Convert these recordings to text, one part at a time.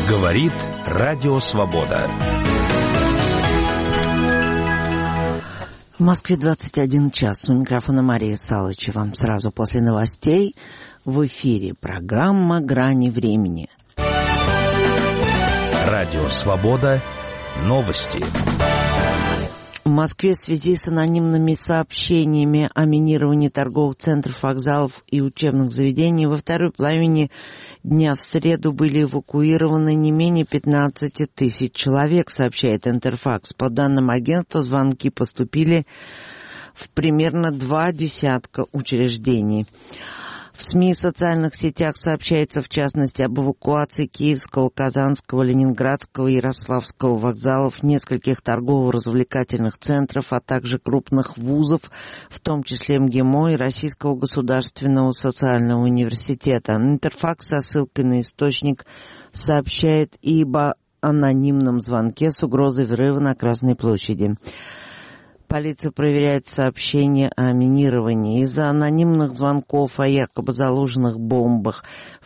Говорит Радио Свобода. В Москве 21 час. У микрофона Мария Салычева. Сразу после новостей в эфире программа «Грани времени». Радио Свобода. Новости. В Москве в связи с анонимными сообщениями о минировании торговых центров, вокзалов и учебных заведений во второй половине дня в среду были эвакуированы не менее 15 тысяч человек, сообщает Интерфакс. По данным агентства, звонки поступили в примерно 20 учреждений. В СМИ и социальных сетях сообщается, в частности, об эвакуации Киевского, Казанского, Ленинградского и Ярославского вокзалов, нескольких торгово-развлекательных центров, а также крупных вузов, в том числе МГИМО и Российского государственного социального университета. Интерфакс со ссылкой на источник сообщает и об анонимном звонке с угрозой взрыва на Красной площади. Полиция проверяет сообщения о минировании. Из-за анонимных звонков о якобы заложенных бомбах в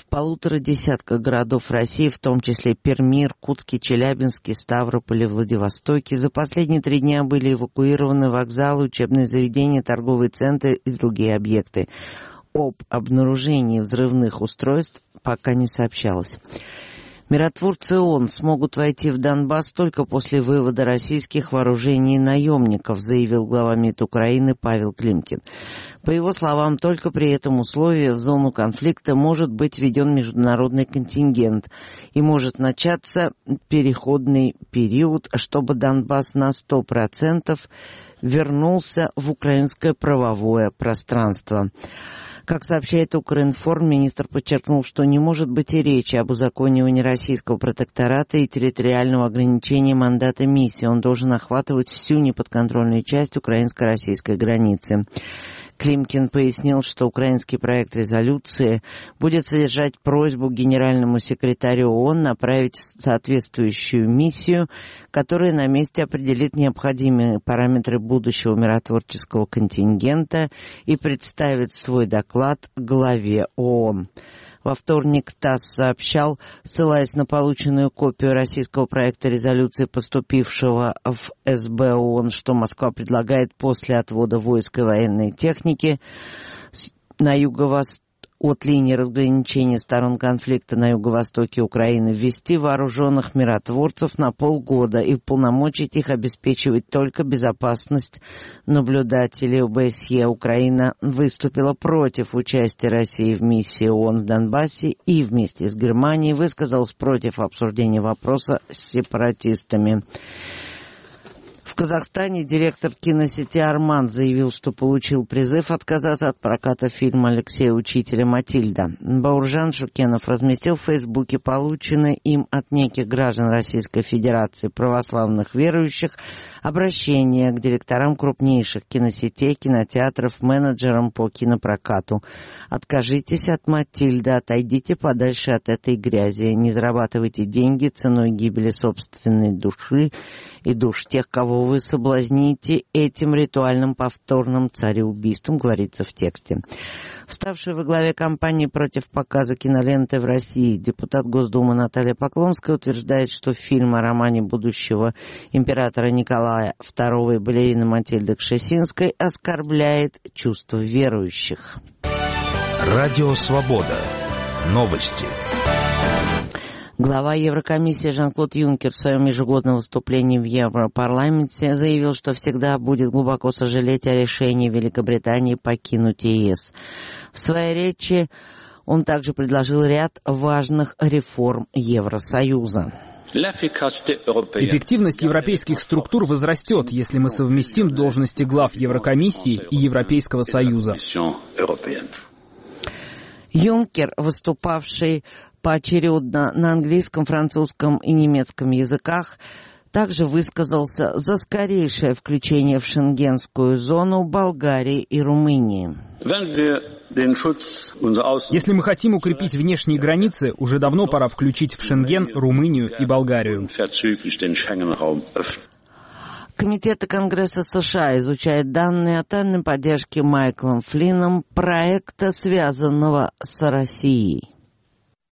150 городов России, в том числе Перми, Иркутске, Челябинске, Ставрополе, Владивостоке, за последние 3 дня были эвакуированы вокзалы, учебные заведения, торговые центры и другие объекты. Об обнаружении взрывных устройств пока не сообщалось. Миротворцы ООН смогут войти в Донбасс только после вывода российских вооружений и наемников, заявил глава МИД Украины Павел Климкин. По его словам, только при этом условии в зону конфликта может быть введен международный контингент и может начаться переходный период, чтобы Донбасс на 100% вернулся в украинское правовое пространство. Как сообщает Укринформ, министр подчеркнул, что не может быть и речи об узаконивании российского протектората и территориального ограничения мандата миссии. Он должен охватывать всю неподконтрольную часть украинско-российской границы. Климкин пояснил, что украинский проект резолюции будет содержать просьбу генеральному секретарю ООН направить соответствующую миссию, которая на месте определит необходимые параметры будущего миротворческого контингента и представит свой доклад главе ООН. Во вторник ТАСС сообщал, ссылаясь на полученную копию российского проекта резолюции, поступившего в СБ ООН, что Москва предлагает после отвода войск и военной техники на юго-восток от линии разграничения сторон конфликта на юго-востоке Украины ввести вооруженных миротворцев на полгода и уполномочить их обеспечивать только безопасность наблюдателей ОБСЕ. Украина выступила против участия России в миссии ООН в Донбассе и вместе с Германией высказалась против обсуждения вопроса с сепаратистами. В Казахстане директор киносети «Арман» заявил, что получил призыв отказаться от проката фильма Алексея Учителя «Матильда». Бауржан Шукенов разместил в Фейсбуке полученное им от неких граждан Российской Федерации православных верующих обращение к директорам крупнейших киносетей, кинотеатров, менеджерам по кинопрокату. Откажитесь от «Матильды», отойдите подальше от этой грязи, не зарабатывайте деньги ценой гибели собственной души и душ тех, кого вы соблазните этим ритуальным повторным цареубийством, говорится в тексте. Вставшая во главе кампании против показа киноленты в России депутат Госдумы Наталья Поклонская утверждает, что фильм о романе будущего императора Николая II и балерины Матильды Кшесинской оскорбляет чувства верующих. Радио Свобода. Новости. Глава Еврокомиссии Жан-Клод Юнкер в своем ежегодном выступлении в Европарламенте заявил, что всегда будет глубоко сожалеть о решении Великобритании покинуть ЕС. В своей речи он также предложил ряд важных реформ Евросоюза. Эффективность европейских структур возрастет, если мы совместим должности глав Еврокомиссии и Европейского Союза. Юнкер, выступавший поочередно на английском, французском и немецком языках, также высказался за скорейшее включение в шенгенскую зону Болгарии и Румынии. Если мы хотим укрепить внешние границы, уже давно пора включить в Шенген Румынию и Болгарию. Комитеты Конгресса США изучают данные о тайной поддержке Майклом Флинном проекта, связанного с Россией.